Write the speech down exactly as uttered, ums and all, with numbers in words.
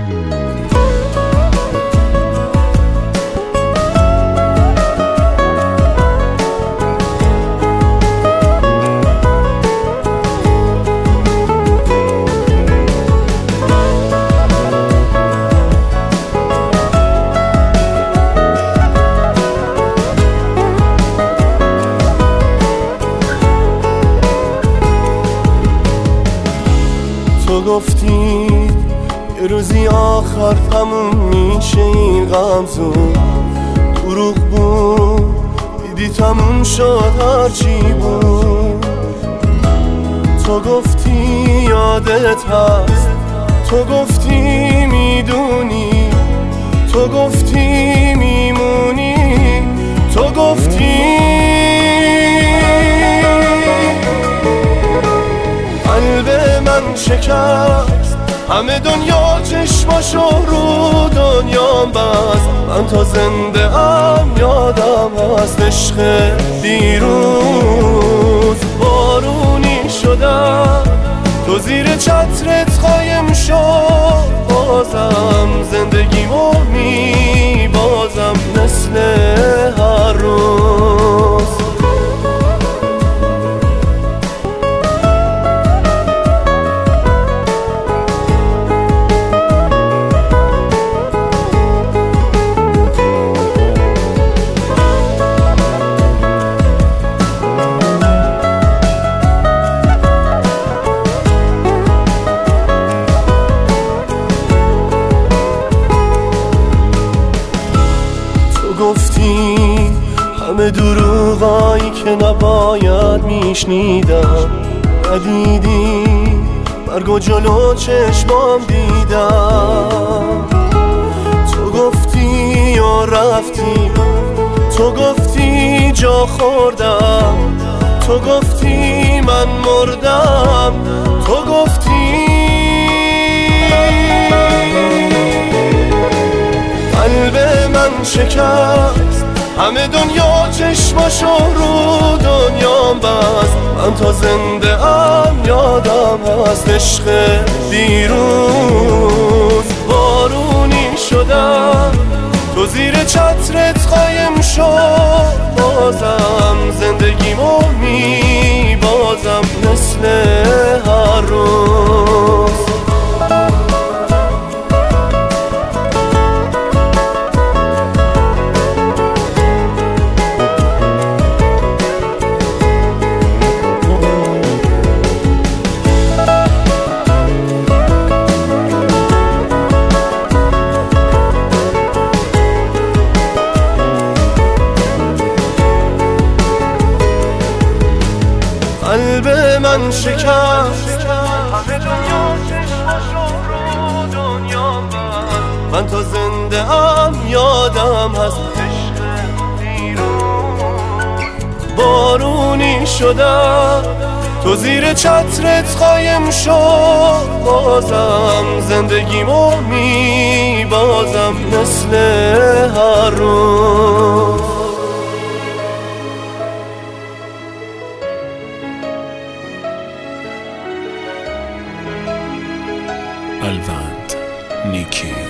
تو گفتی یه روزی آخر تموم میشه این غم زود، دروغ بود دیدی تموم شد هرچی بود. تو گفتی یادت هست، تو گفتی میدونی، تو گفتی میمونی، تو گفتی قلب من شکست، همه دنیا چشماشو رو دنیام بست. من تا زنده ام یادم هست عشق دیروز بارونی شدم، تو زیر چترت قایم شد، بازم زندگیمو میبازم مثل هر روز. گفتی همه دروغایی که نباید میشنیدم، ندیدی مرگ و جلو چشمام دیدم. تو گفتی یا رفتی، تو گفتی جا خوردم، تو گفتی من مردم، تو گفتی قلب من شکست، همه دنیا چشماشو رو دنیام بست. من تا زنده ام یادم هست عشق دیروز بارونی شدم، تو زیر چترت قایم شد، بازم زندگیمو میبازم مثل هر روز. قلب من شکست، همه دنیا چشماشو رو دنیام بست. من تا زنده ام یادم هست عشق دیروز بارونی شدم، تو زیر چترت قایم شد، بازم زندگیمو میبازم مثل هر روز. الوند نیکی.